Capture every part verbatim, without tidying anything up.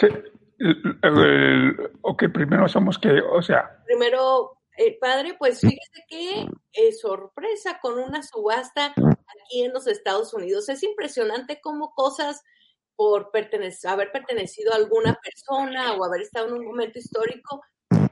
Sí, el- el- ok, primero somos que, o sea, Primero, el padre, pues fíjese que eh, sorpresa con una subasta aquí en los Estados Unidos. Es impresionante cómo cosas por pertenecer, haber pertenecido a alguna persona o haber estado en un momento histórico,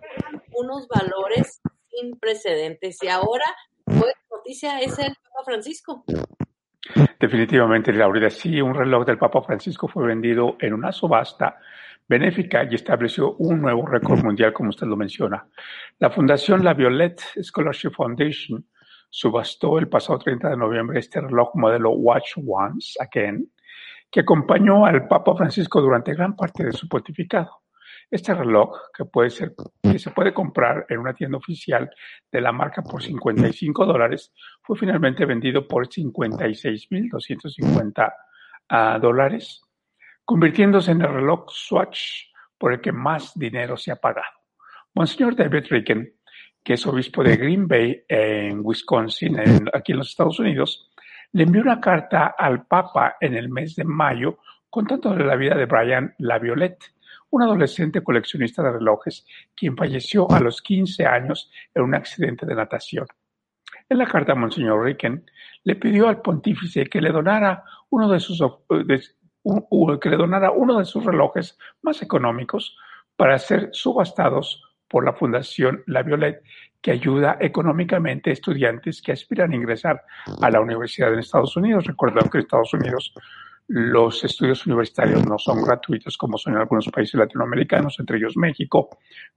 unos valores sin precedentes. Y ahora, pues, noticia es el Papa Francisco. definitivamente, Laura, sí, un reloj del Papa Francisco fue vendido en una subasta benéfica y estableció un nuevo récord mundial, como usted lo menciona. La fundación La Violette Scholarship Foundation subastó el pasado treinta de noviembre este reloj modelo Watch Once Again, que acompañó al Papa Francisco durante gran parte de su pontificado. Este reloj, que, puede ser, que se puede comprar en una tienda oficial de la marca por cincuenta y cinco dólares, fue finalmente vendido por cincuenta y seis mil doscientos cincuenta uh, dólares, convirtiéndose en el reloj Swatch por el que más dinero se ha pagado. Monseñor David Ricken, que es obispo de Green Bay, en Wisconsin, en, aquí en los Estados Unidos, le envió una carta al Papa en el mes de mayo contándole la vida de Brian Laviolette, un adolescente coleccionista de relojes, quien falleció a los quince años en un accidente de natación. En la carta, Monseñor Ricken le pidió al pontífice que le donara uno de sus de, un, que le donara uno de sus relojes más económicos para ser subastados por la Fundación La Violette, que ayuda económicamente a estudiantes que aspiran a ingresar a la universidad en Estados Unidos. Recordemos que en Estados Unidos los estudios universitarios no son gratuitos como son en algunos países latinoamericanos, entre ellos México,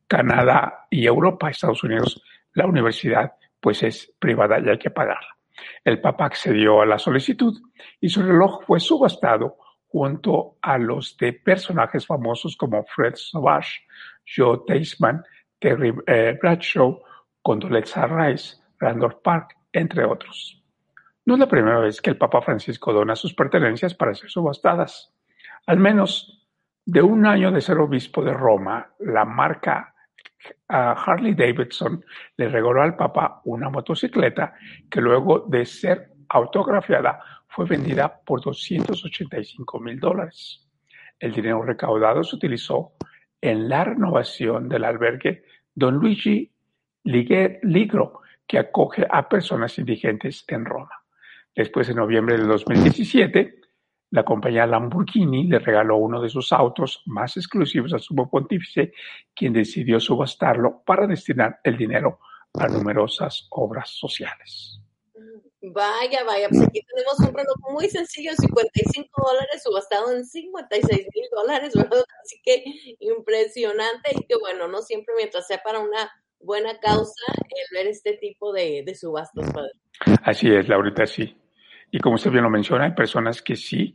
Canadá y Europa. Estados Unidos, la universidad pues es privada y hay que pagarla. El Papa accedió a la solicitud y su reloj fue subastado junto a los de personajes famosos como Fred Savage, Joe Theismann, Terry eh, Bradshaw, Condoleezza Rice, Randolph Park, entre otros. No es la primera vez que el Papa Francisco dona sus pertenencias para ser subastadas. Al menos de un año de ser obispo de Roma, la marca uh, Harley Davidson le regaló al Papa una motocicleta que luego de ser autografiada fue vendida por doscientos ochenta y cinco mil dólares. El dinero recaudado se utilizó en la renovación del albergue Don Luigi Ligro, que acoge a personas indigentes en Roma. Después, en noviembre de dos mil diecisiete, la compañía Lamborghini le regaló uno de sus autos más exclusivos al sumo pontífice, quien decidió subastarlo para destinar el dinero a numerosas obras sociales. Vaya, vaya, pues aquí tenemos un reloj muy sencillo, cincuenta y cinco dólares, subastado en cincuenta y seis mil dólares, ¿verdad? Así que impresionante y que bueno, no siempre mientras sea para una buena causa el ver este tipo de, de subastas, padre. Así es, Laurita, sí. Y como usted bien lo menciona, hay personas que sí,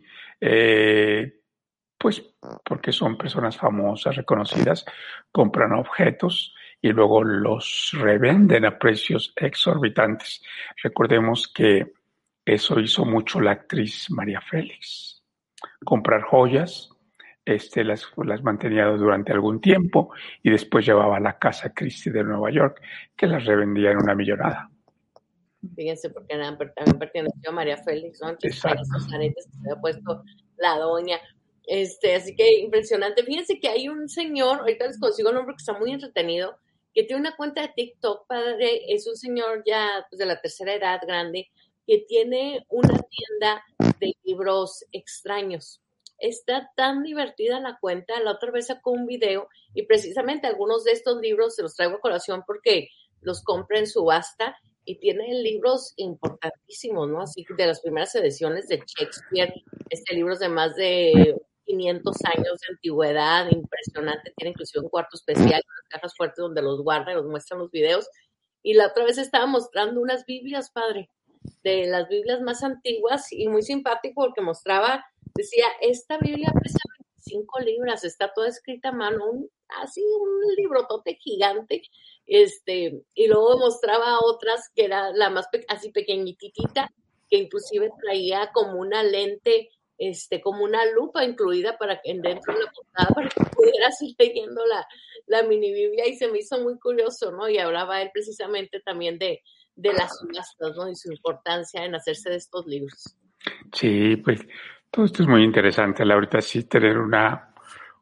eh, pues porque son personas famosas, reconocidas, compran objetos y luego los revenden a precios exorbitantes. Recordemos que eso hizo mucho la actriz María Félix. Comprar joyas, este, las, las mantenía durante algún tiempo y después llevaba a la Casa Christie de Nueva York, que las revendía en una millonada. Fíjense, porque también perteneció a María Félix, ¿no? Entonces, hay esos aretes que se había puesto la doña. Este, así que impresionante. Fíjense que hay un señor, ahorita les consigo el nombre que está muy entretenido, que tiene una cuenta de TikTok, padre, es un señor ya pues, de la tercera edad, grande, que tiene una tienda de libros extraños. Está tan divertida la cuenta, la otra vez sacó un video y precisamente algunos de estos libros se los traigo a colación porque los compré en subasta y tiene libros importantísimos, ¿no? Así de las primeras ediciones de Shakespeare, este libros de más de quinientos años de antigüedad, impresionante, tiene inclusive un cuarto especial, unas cajas fuertes donde los guarda y los muestran los videos. Y la otra vez estaba mostrando unas Biblias, padre, de las Biblias más antiguas y muy simpático porque mostraba, decía, esta Biblia pesa veinticinco libras, está toda escrita a mano, un, así un librotote gigante, este, y luego mostraba otras que era la más pe- así pequeñitita, que inclusive traía como una lente, este, como una lupa incluida para que dentro de la portada para que pudieras ir leyendo la, la mini Biblia y se me hizo muy curioso, ¿no? Y hablaba él precisamente también de, de las subastas, ¿no? Y su importancia en hacerse de estos libros. Sí, pues todo esto es muy interesante, Laurita, sí, tener una,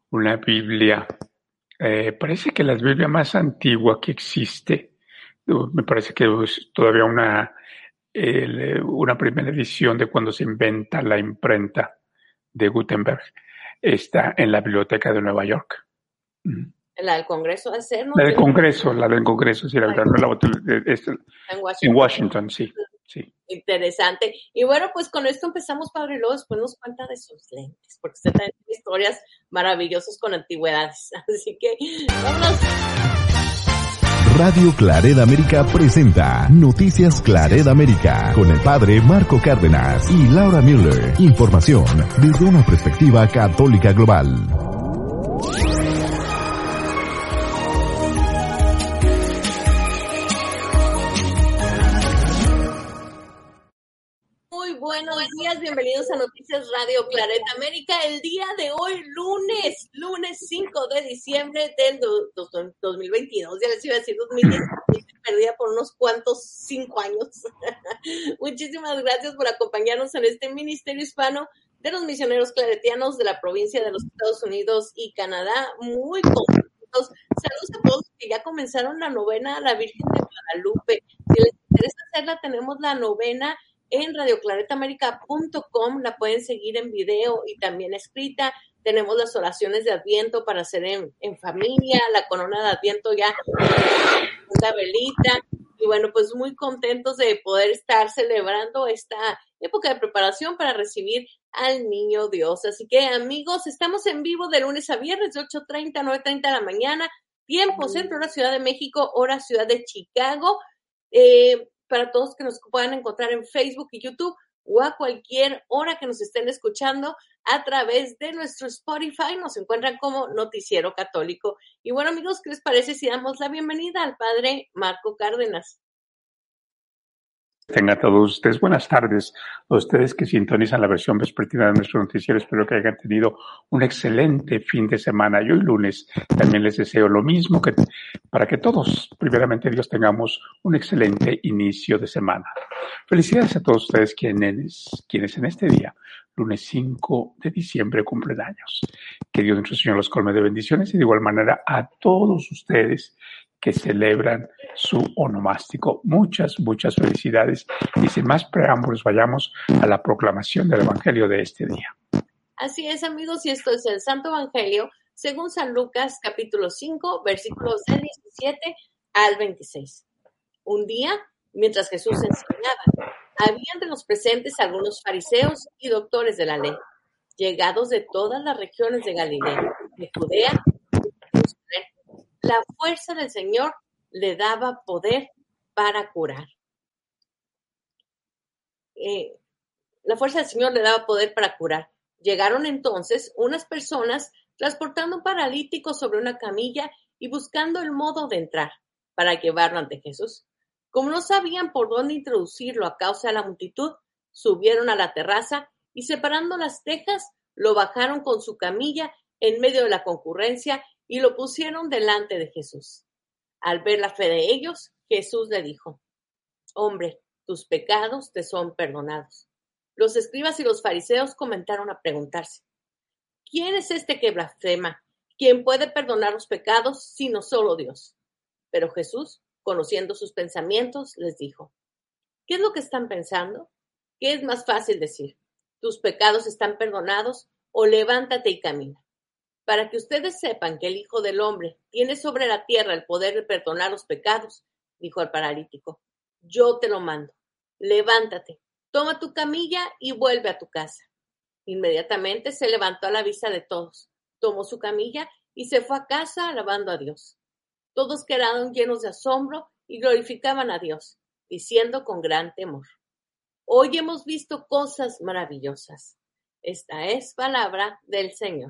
una Biblia. Eh, parece que la Biblia más antigua que existe, me parece que es todavía una, eh, una primera edición de cuando se inventa la imprenta de Gutenberg, está en la Biblioteca de Nueva York. Mm. La del Congreso de hacer, ¿no? La del Congreso, la del Congreso, sí, la verdad, no la, es, en Washington. En Washington, sí, sí. Interesante. Y bueno, pues con esto empezamos, padre, y luego después nos cuenta de sus lentes, porque usted también tiene historias maravillosas con antigüedades. Así que, vámonos. Radio Claret América presenta Noticias Claret América con el padre Marco Cárdenas y Laura Müller. Información desde una perspectiva católica global. Buenos días, bienvenidos a Noticias Radio Claret América. El día de hoy, lunes, lunes cinco de diciembre del do, do, dos mil veintidós, ya les iba a decir dos mil dieciséis, perdida por unos cuantos cinco años. Muchísimas gracias por acompañarnos en este ministerio hispano de los misioneros claretianos de la provincia de los Estados Unidos y Canadá. Muy contentos. Saludos a todos que ya comenzaron la novena a la Virgen de Guadalupe. Si les interesa hacerla, tenemos la novena en radio claret américa punto com, la pueden seguir en video y también escrita. Tenemos las oraciones de Adviento para hacer en, en familia, la corona de Adviento ya, una velita, y bueno, pues muy contentos de poder estar celebrando esta época de preparación para recibir al Niño Dios. Así que, amigos, estamos en vivo de lunes a viernes de ocho treinta a nueve treinta de la mañana, tiempo centro, hora Ciudad de México, hora Ciudad de Chicago. Eh, para todos que nos puedan encontrar en Facebook y YouTube o a cualquier hora que nos estén escuchando a través de nuestro Spotify, nos encuentran como Noticiero Católico. Y bueno, amigos, ¿qué les parece si damos la bienvenida al padre Marco Cárdenas? Tengan todos ustedes buenas tardes, a ustedes que sintonizan la versión vespertina de nuestro noticiero. Espero que hayan tenido un excelente fin de semana. Y hoy lunes también les deseo lo mismo, que para que todos, primeramente Dios, tengamos un excelente inicio de semana. Felicidades a todos ustedes quienes, quienes en este día, lunes cinco de diciembre, cumplen años. Que Dios nuestro Señor los colme de bendiciones y de igual manera a todos ustedes que celebran su onomástico. Muchas, muchas felicidades. Y sin más preámbulos, vayamos a la proclamación del Evangelio de este día. Así es, amigos, y esto es el Santo Evangelio según San Lucas, capítulo cinco, versículos del diecisiete al veintiséis. Un día, mientras Jesús enseñaba, había entre los presentes algunos fariseos y doctores de la ley, llegados de todas las regiones de Galilea, de Judea y de Jerusalén. La fuerza del Señor le daba poder para curar. Eh, la fuerza del Señor le daba poder para curar. Llegaron entonces unas personas transportando un paralítico sobre una camilla y buscando el modo de entrar para llevarlo ante Jesús. Como no sabían por dónde introducirlo a causa de la multitud, subieron a la terraza y separando las tejas, lo bajaron con su camilla en medio de la concurrencia y lo pusieron delante de Jesús. Al ver la fe de ellos, Jesús le dijo: «Hombre, tus pecados te son perdonados». Los escribas y los fariseos comenzaron a preguntarse: «¿Quién es este que blasfema? ¿Quién puede perdonar los pecados sino solo Dios?». Pero Jesús, conociendo sus pensamientos, les dijo: «¿Qué es lo que están pensando? ¿Qué es más fácil decir? ¿Tus pecados están perdonados? O levántate y camina». Para que ustedes sepan que el Hijo del Hombre tiene sobre la tierra el poder de perdonar los pecados, dijo al paralítico, yo te lo mando, levántate, toma tu camilla y vuelve a tu casa. Inmediatamente se levantó a la vista de todos, tomó su camilla y se fue a casa alabando a Dios. Todos quedaron llenos de asombro y glorificaban a Dios, diciendo con gran temor: hoy hemos visto cosas maravillosas. Esta es palabra del Señor.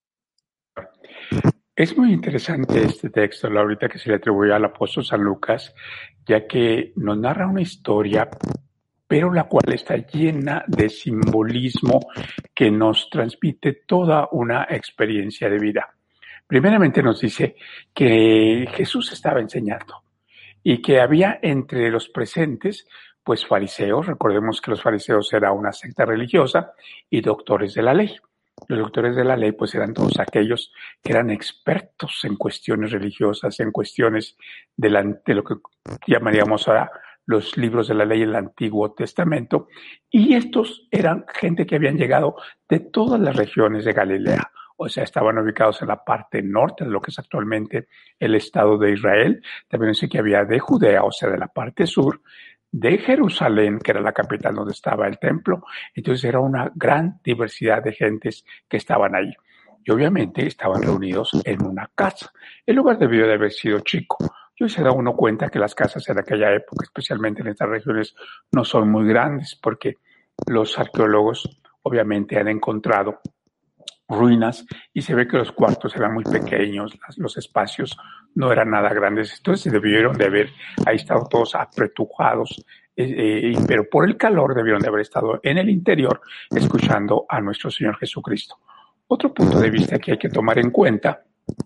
Es muy interesante este texto, Laurita, que se le atribuye al apóstol San Lucas, ya que nos narra una historia, pero la cual está llena de simbolismo que nos transmite toda una experiencia de vida. Primeramente nos dice que Jesús estaba enseñando y que había entre los presentes, pues fariseos, recordemos que los fariseos era una secta religiosa, y doctores de la ley. Los doctores de la ley pues eran todos aquellos que eran expertos en cuestiones religiosas, en cuestiones de, la, de lo que llamaríamos ahora los libros de la ley del Antiguo Testamento, y estos eran gente que habían llegado de todas las regiones de Galilea, o sea, estaban ubicados en la parte norte de lo que es actualmente el Estado de Israel. También sé que había de Judea, o sea, de la parte sur, de Jerusalén, que era la capital donde estaba el templo. Entonces era una gran diversidad de gentes que estaban ahí. Y obviamente estaban reunidos en una casa. El lugar debió de haber sido chico. Y hoy se da uno cuenta que las casas en aquella época, especialmente en estas regiones, no son muy grandes, porque los arqueólogos obviamente han encontrado ruinas y se ve que los cuartos eran muy pequeños, los espacios no eran nada grandes, entonces se debieron de haber ahí estado todos apretujados, eh, eh, pero por el calor debieron de haber estado en el interior escuchando a nuestro Señor Jesucristo. Otro punto de vista que hay que tomar en cuenta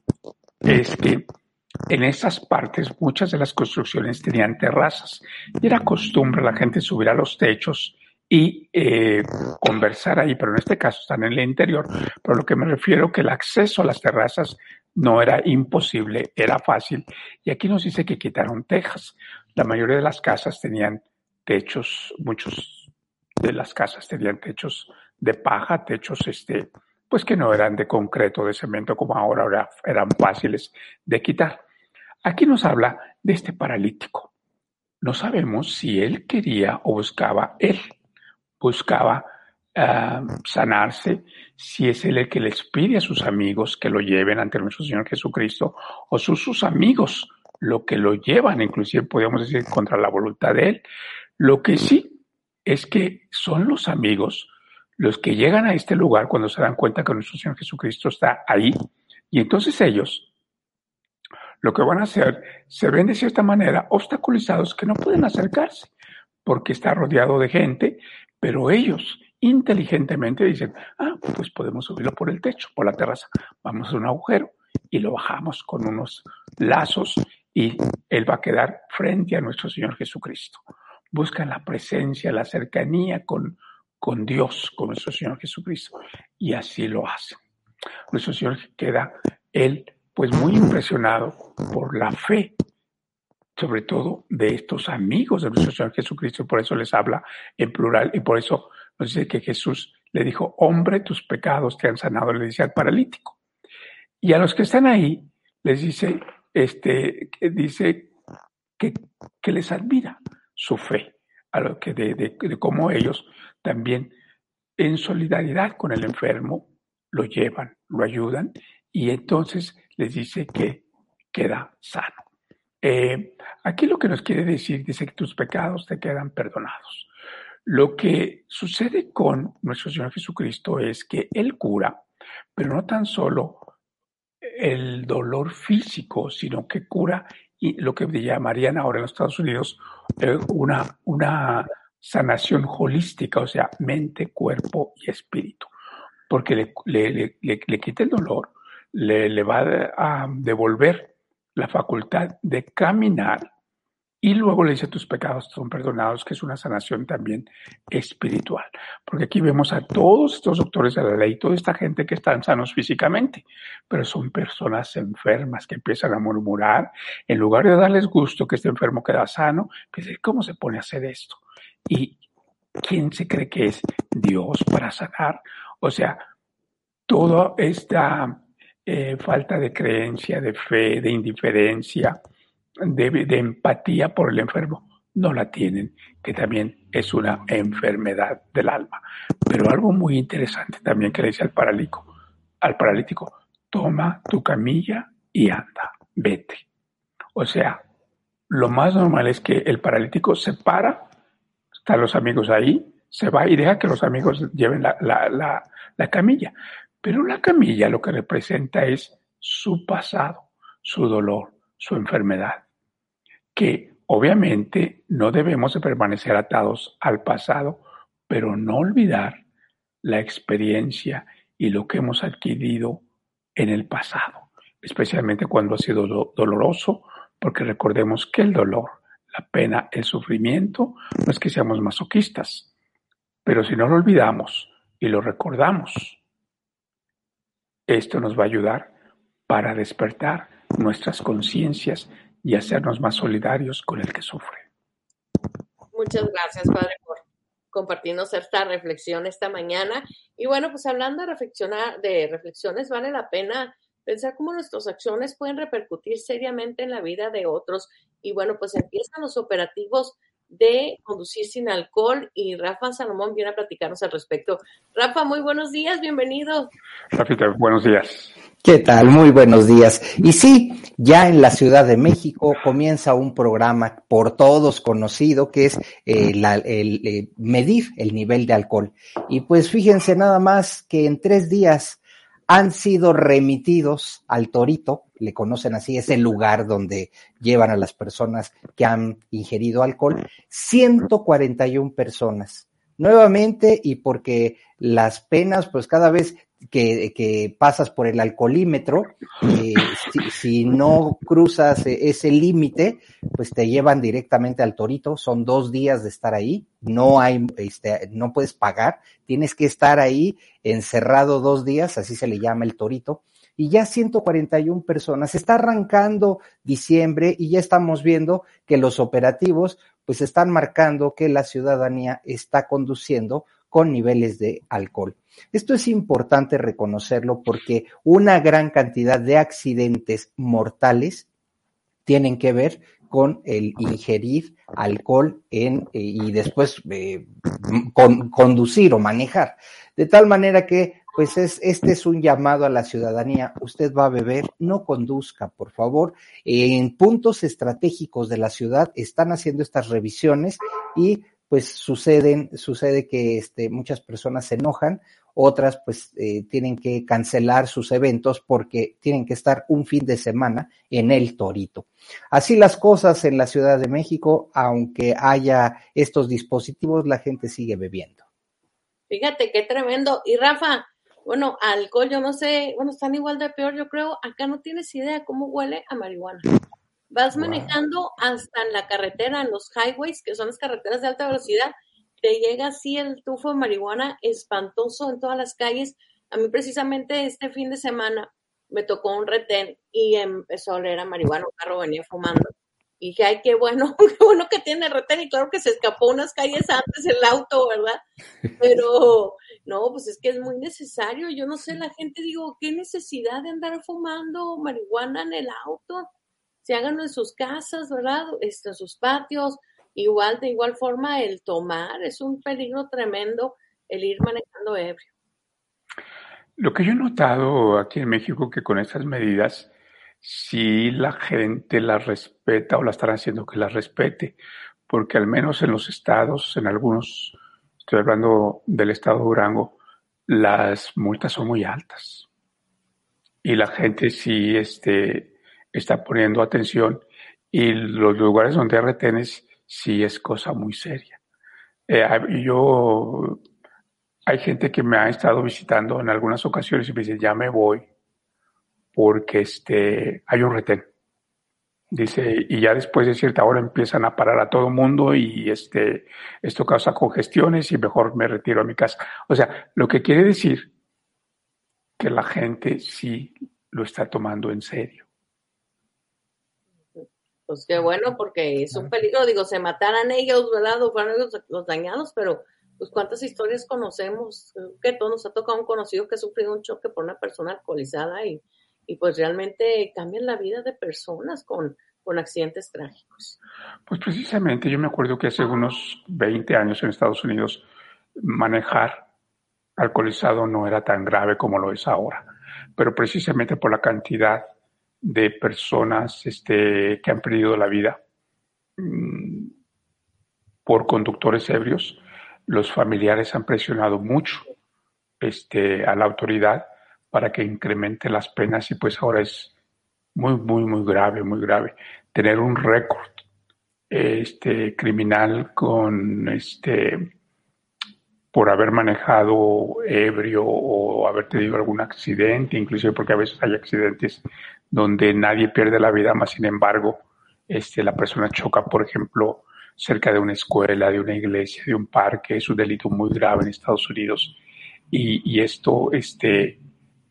es que en esas partes muchas de las construcciones tenían terrazas y era costumbre la gente subir a los techos y eh, conversar ahí, pero en este caso están en el interior. Pero lo que me refiero que el acceso a las terrazas no era imposible, era fácil. Y aquí nos dice que quitaron tejas. La mayoría de las casas tenían techos, muchos de las casas tenían techos de paja, techos este, pues que no eran de concreto, de cemento como ahora, ahora eran fáciles de quitar. Aquí nos habla de este paralítico. No sabemos si él quería o buscaba él. buscaba uh, sanarse, si es él el que les pide a sus amigos que lo lleven ante nuestro Señor Jesucristo, o son sus amigos lo que lo llevan, inclusive podríamos decir contra la voluntad de él. Lo que sí es que son los amigos los que llegan a este lugar cuando se dan cuenta que nuestro Señor Jesucristo está ahí, y entonces ellos lo que van a hacer, se ven de cierta manera obstaculizados que no pueden acercarse, porque está rodeado de gente, pero ellos inteligentemente dicen, ah, pues podemos subirlo por el techo, por la terraza, vamos a hacer un agujero y lo bajamos con unos lazos y él va a quedar frente a nuestro Señor Jesucristo. Buscan la presencia, la cercanía con, con Dios, con nuestro Señor Jesucristo, y así lo hacen. Nuestro Señor queda, él, pues muy impresionado por la fe, sobre todo de estos amigos de nuestro Señor Jesucristo, y por eso les habla en plural, y por eso nos dice que Jesús le dijo, hombre, tus pecados te han sanado, le dice al paralítico. Y a los que están ahí, les dice, este, dice que, que les admira su fe, a lo que de, de, de cómo ellos también en solidaridad con el enfermo lo llevan, lo ayudan, y entonces les dice que queda sano. Eh, aquí lo que nos quiere decir, dice que tus pecados te quedan perdonados. Lo que sucede con nuestro Señor Jesucristo es que Él cura, pero no tan solo el dolor físico, sino que cura y lo que llamarían ahora en los Estados Unidos eh, una, una sanación holística, o sea, mente, cuerpo y espíritu, porque le, le, le, le quita el dolor, le, le va a devolver la facultad de caminar y luego le dice tus pecados son perdonados, que es una sanación también espiritual. Porque aquí vemos a todos estos doctores de la ley, toda esta gente que están sanos físicamente, pero son personas enfermas que empiezan a murmurar. En lugar de darles gusto que este enfermo queda sano, pues ¿cómo se pone a hacer esto? ¿Y quién se cree que es Dios para sanar? O sea, toda esta Eh, falta de creencia, de fe, de indiferencia, de, de empatía por el enfermo, no la tienen, que también es una enfermedad del alma. Pero algo muy interesante también que le dice al paralítico, al paralítico, toma tu camilla y anda, vete. O sea, lo más normal es que el paralítico se para, están los amigos ahí, se va y deja que los amigos lleven la, la, la, la camilla. Pero la camilla lo que representa es su pasado, su dolor, su enfermedad, que obviamente no debemos de permanecer atados al pasado, pero no olvidar la experiencia y lo que hemos adquirido en el pasado, especialmente cuando ha sido do- doloroso, porque recordemos que el dolor, la pena, el sufrimiento, no es que seamos masoquistas, pero si no lo olvidamos y lo recordamos, Esto nos va a ayudar para despertar nuestras conciencias y hacernos más solidarios con el que sufre. Muchas gracias, Padre, por compartirnos esta reflexión esta mañana. Y bueno, pues hablando de reflexionar, de reflexiones, vale la pena pensar cómo nuestras acciones pueden repercutir seriamente en la vida de otros. Y bueno, pues empiezan los operativos de conducir sin alcohol y Rafa Salomón viene a platicarnos al respecto. Rafa, muy buenos días, bienvenido. Rafita, buenos días. ¿Qué tal? Muy buenos días. Y sí, ya en la Ciudad de México comienza un programa por todos conocido que es eh, la, el, el medir el nivel de alcohol. Y pues fíjense nada más que en tres días han sido remitidos al Torito, le conocen así, es el lugar donde llevan a las personas que han ingerido alcohol, ciento cuarenta y una personas. Nuevamente, y porque las penas, pues cada vez que, que pasas por el alcoholímetro, eh, si, si no cruzas ese límite, pues te llevan directamente al Torito, son dos días de estar ahí, no hay, este, no puedes pagar, tienes que estar ahí encerrado dos días, así se le llama el Torito, y ya ciento cuarenta y una personas, está arrancando diciembre y ya estamos viendo que los operativos pues están marcando que la ciudadanía está conduciendo con niveles de alcohol. Esto es importante reconocerlo porque una gran cantidad de accidentes mortales tienen que ver con el ingerir alcohol en, eh, y después eh, con, conducir o manejar. De tal manera que pues es, este es un llamado a la ciudadanía. Usted va a beber, no conduzca, por favor. En puntos estratégicos de la ciudad están haciendo estas revisiones y pues suceden, sucede que este, muchas personas se enojan, otras pues eh, tienen que cancelar sus eventos porque tienen que estar un fin de semana en el Torito. Así las cosas en la Ciudad de México, aunque haya estos dispositivos, la gente sigue bebiendo. Fíjate qué tremendo. Y Rafa, bueno, alcohol, yo no sé, bueno, están igual de peor, yo creo, acá no tienes idea cómo huele a marihuana. Vas wow. manejando hasta en la carretera, en los highways, que son las carreteras de alta velocidad, te llega así el tufo de marihuana espantoso en todas las calles. A mí precisamente este fin de semana me tocó un retén y empezó a oler a marihuana, un carro venía fumando. Y dije, ay, qué bueno, qué bueno que tiene el retén, y claro que se escapó unas calles antes el auto, ¿verdad? Pero no, pues es que es muy necesario. Yo no sé, la gente, digo, ¿qué necesidad de andar fumando marihuana en el auto? Se hagan en sus casas, ¿verdad? Este, en sus patios. Igual, de igual forma, el tomar es un peligro tremendo, el ir manejando ebrio. Lo que yo he notado aquí en México, que con estas medidas, si la gente las respeta o la están haciendo que las respete, porque al menos en los estados, en algunos, estoy hablando del estado de Durango, las multas son muy altas. Y la gente sí este, está poniendo atención, y los lugares donde hay retenes sí es cosa muy seria. Eh, yo, hay gente que me ha estado visitando en algunas ocasiones y me dice, ya me voy porque este, hay un retén. Dice, y ya después de cierta hora empiezan a parar a todo el mundo y este, esto causa congestiones y mejor me retiro a mi casa. O sea, lo que quiere decir que la gente sí lo está tomando en serio. Pues qué bueno, porque es un peligro, digo, se mataran ellos, ¿verdad? O fueran ellos los dañados, pero pues cuántas historias conocemos, que todos nos ha tocado un conocido que ha sufrido un choque por una persona alcoholizada y, y pues realmente cambian la vida de personas con, con accidentes trágicos. Pues precisamente, yo me acuerdo que hace unos veinte años en Estados Unidos manejar alcoholizado no era tan grave como lo es ahora, pero precisamente por la cantidad de personas este, que han perdido la vida mmm, por conductores ebrios, los familiares han presionado mucho este, a la autoridad para que incremente las penas y pues ahora es muy, muy, muy grave, muy grave. Tener un récord este, criminal con este por haber manejado ebrio o haber tenido algún accidente, inclusive porque a veces hay accidentes donde nadie pierde la vida, más sin embargo, este, la persona choca, por ejemplo, cerca de una escuela, de una iglesia, de un parque. Es un delito muy grave en Estados Unidos y, y esto este,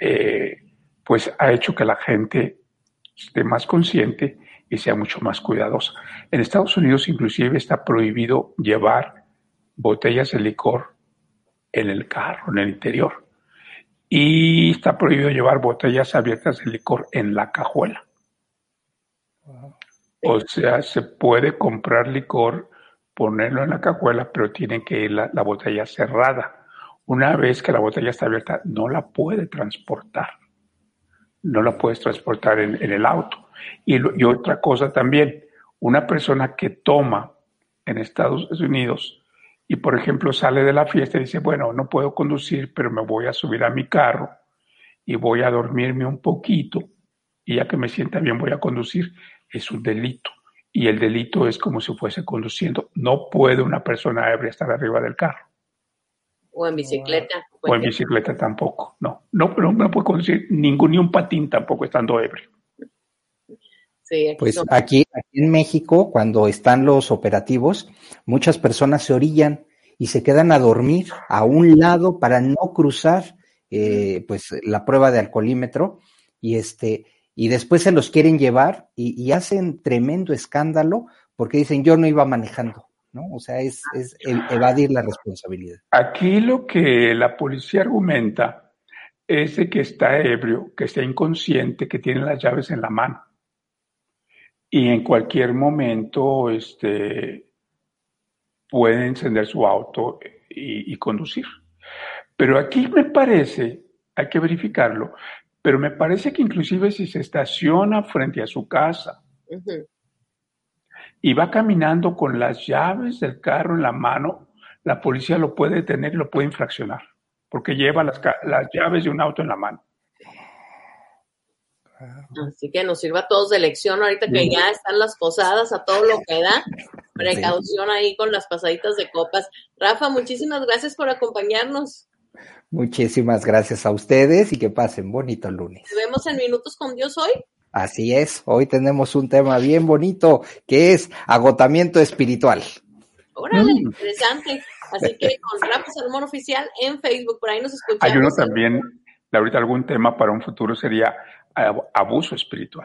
eh, pues ha hecho que la gente esté más consciente y sea mucho más cuidadosa. En Estados Unidos inclusive está prohibido llevar botellas de licor en el carro, en el interior. Y está prohibido llevar botellas abiertas de licor en la cajuela. Wow. O sea, se puede comprar licor, ponerlo en la cajuela, pero tiene que ir la, la botella cerrada. Una vez que la botella está abierta, no la puede transportar. No la puedes transportar en, en el auto. Y, y otra cosa también, una persona que toma en Estados Unidos y, por ejemplo, sale de la fiesta y dice, bueno, no puedo conducir, pero me voy a subir a mi carro y voy a dormirme un poquito y ya que me sienta bien voy a conducir, es un delito. Y el delito es como si fuese conduciendo. No puede una persona ebria estar arriba del carro. O en bicicleta. O en bicicleta tampoco, no. No, no, no puede conducir ningún, ni un patín tampoco estando ebrio. Sí, aquí pues son... aquí, aquí en México, cuando están los operativos, muchas personas se orillan y se quedan a dormir a un lado para no cruzar eh, pues la prueba de alcoholímetro y este y después se los quieren llevar y, y hacen tremendo escándalo porque dicen yo no iba manejando, ¿no? O sea, es, es evadir la responsabilidad. Aquí lo que la policía argumenta es de que está ebrio, que está inconsciente, que tiene las llaves en la mano. Y en cualquier momento este, puede encender su auto y, y conducir. Pero aquí me parece, hay que verificarlo, pero me parece que inclusive si se estaciona frente a su casa uh-huh. y va caminando con las llaves del carro en la mano, la policía lo puede detener y lo puede infraccionar, porque lleva las, las llaves de un auto en la mano. Así que nos sirva a todos de lección ahorita que ya están las posadas a todo lo que da. Precaución ahí con las pasaditas de copas. Rafa, muchísimas gracias por acompañarnos. Muchísimas gracias a ustedes y que pasen bonito lunes. Nos vemos en Minutos con Dios hoy. Así es, hoy tenemos un tema bien bonito que es agotamiento espiritual. Órale, mm. interesante. Así que con Rafa Salomón Oficial en Facebook, por ahí nos escuchamos. Hay uno también, ahorita algún tema para un futuro sería abuso espiritual.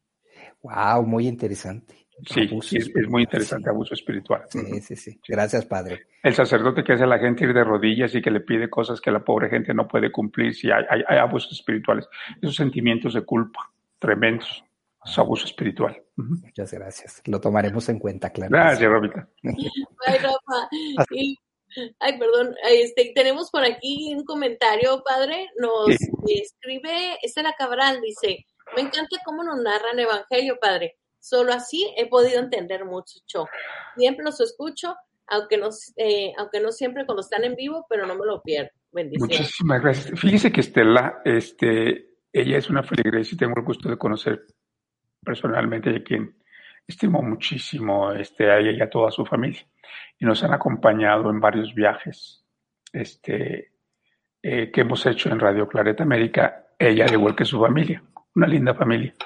Wow, muy interesante. Sí, sí es, es muy interesante, sí. Abuso espiritual. Sí, sí, sí. Gracias, padre. El sacerdote que hace a la gente ir de rodillas y que le pide cosas que la pobre gente no puede cumplir, si hay, hay, hay abusos espirituales. Esos sentimientos de culpa tremendos, es abuso espiritual. Uh-huh. Muchas gracias. Lo tomaremos en cuenta, claro. Gracias, sí. Robita. Ay, Rafa. Y, ay, perdón. Este, tenemos por aquí un comentario, padre. Nos sí. escribe Estela Cabral, dice, me encanta cómo nos narran Evangelio, padre. Solo así he podido entender mucho. Siempre los escucho, aunque no, eh, aunque no siempre cuando están en vivo, pero no me lo pierdo. Bendiciones. Muchísimas gracias. Fíjese que Estela, este, ella es una feligres y tengo el gusto de conocer personalmente a quien estimo muchísimo este, a ella y a toda su familia. Y nos han acompañado en varios viajes este, eh, que hemos hecho en Radio Clareta América, ella al igual que su familia, una linda familia.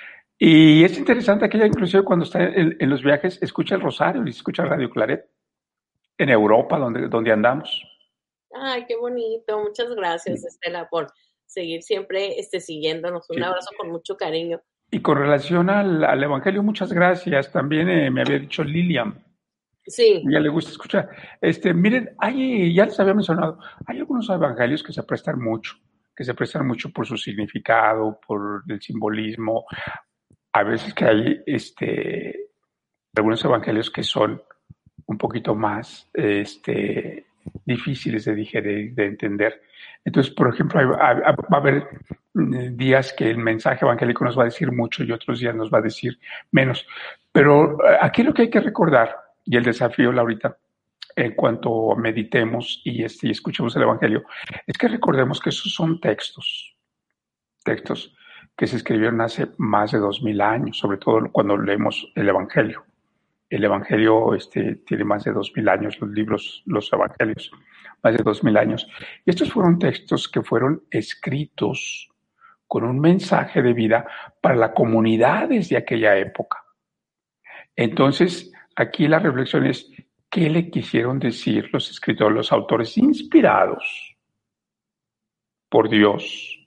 Y es interesante que ella inclusive cuando está en, en los viajes escucha el rosario y escucha Radio Claret en Europa, donde, donde andamos. Ay, qué bonito. Muchas gracias, sí. Estela, por seguir siempre este, siguiéndonos. Un sí. abrazo con mucho cariño. Y con relación al, al Evangelio, muchas gracias. También eh, me había dicho Lilian. Sí. Ya le gusta escuchar. Este, miren, hay, ya les había mencionado, hay algunos evangelios que se prestan mucho, que se prestan mucho por su significado, por el simbolismo. A veces que hay este, algunos evangelios que son un poquito más este, difíciles de digerir, de entender. Entonces, por ejemplo, hay, hay, va a haber días que el mensaje evangélico nos va a decir mucho y otros días nos va a decir menos. Pero aquí lo que hay que recordar, y el desafío, Laurita, en cuanto meditemos y, este, y escuchemos el evangelio, es que recordemos que esos son textos, textos que se escribieron hace más de dos mil años, sobre todo cuando leemos el Evangelio. El Evangelio este, tiene más de dos mil años, los libros, los Evangelios, más de dos mil años. Y estos fueron textos que fueron escritos con un mensaje de vida para las comunidades de aquella época. Entonces, aquí la reflexión es, ¿qué le quisieron decir los escritores, los autores inspirados por Dios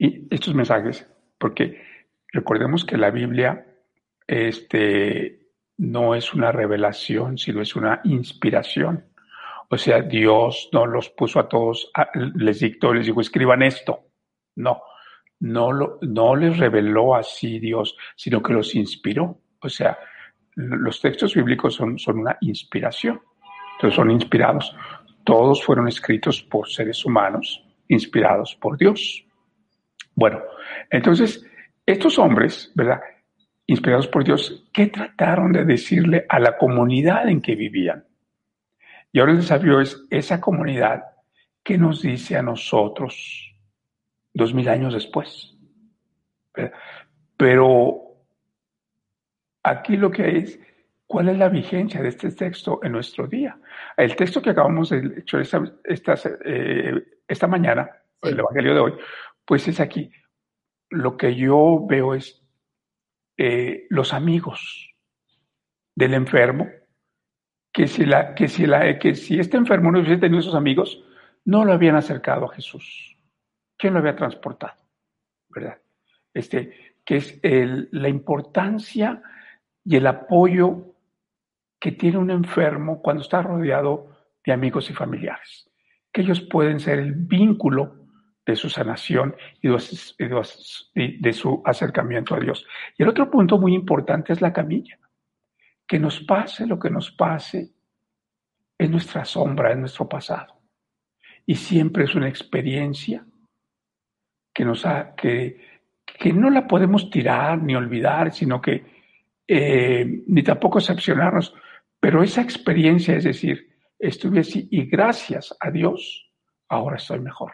y estos mensajes, porque recordemos que la Biblia este, no es una revelación, sino es una inspiración. O sea, Dios no los puso a todos, a, les dictó, les dijo, escriban esto. No, no, lo, no les reveló así Dios, sino que los inspiró. O sea, los textos bíblicos son, son una inspiración. Entonces son inspirados. Todos fueron escritos por seres humanos, inspirados por Dios. Bueno, entonces, estos hombres, ¿verdad?, inspirados por Dios, ¿qué trataron de decirle a la comunidad en que vivían? Y ahora el desafío es esa comunidad que nos dice a nosotros dos mil años después. ¿Verdad? Pero aquí lo que es, ¿cuál es la vigencia de este texto en nuestro día? El texto que acabamos de hecho esta, esta, eh, esta mañana, sí, el Evangelio de hoy, pues es aquí. Lo que yo veo es eh, los amigos del enfermo, que si, la, que, si la, que si este enfermo no hubiese tenido esos amigos, no lo habían acercado a Jesús. ¿Quién lo había transportado? ¿Verdad? Este, que es el, la importancia y el apoyo que tiene un enfermo cuando está rodeado de amigos y familiares. Que ellos pueden ser el vínculo de su sanación y de, de su acercamiento a Dios. Y el otro punto muy importante es la camilla. Que nos pase lo que nos pase es nuestra sombra, es nuestro pasado. Y siempre es una experiencia que, nos ha, que, que no la podemos tirar ni olvidar, sino que eh, ni tampoco excepcionarnos. Pero esa experiencia, es decir, estuve así y gracias a Dios, ahora estoy mejor.